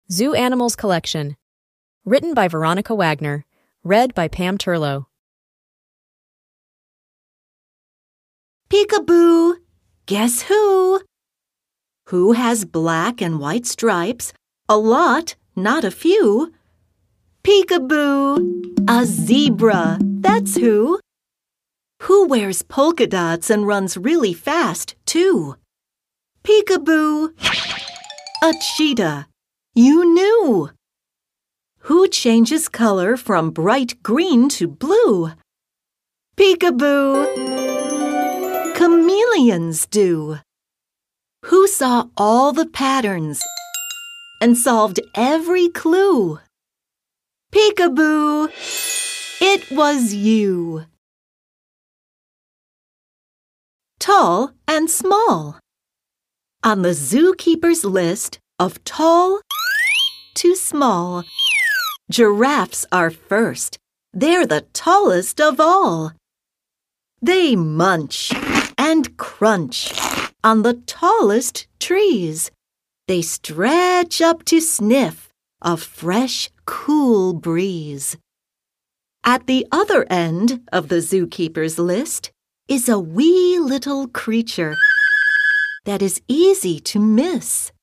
Zoo Animals Collection. Written by Veronica Wagner. Read by Pam Turlow. Peekaboo! Guess who? Who has black and white stripes? A lot, not a few. Peekaboo! A zebra, that's who. Who wears polka dots and runs really fast, too? Peekaboo! A cheetah. You knew. Who changes color from bright green to blue? Peekaboo! Chameleons do. Who saw all the patterns and solved every clue? Peekaboo! It was you. Tall and small. On the zookeeper's list of tall to small, giraffes are first. They're the tallest of all. They munch and crunch on the tallest trees. They stretch up to sniff a fresh, cool breeze. At the other end of the zookeeper's list is a wee little creature that is easy to miss.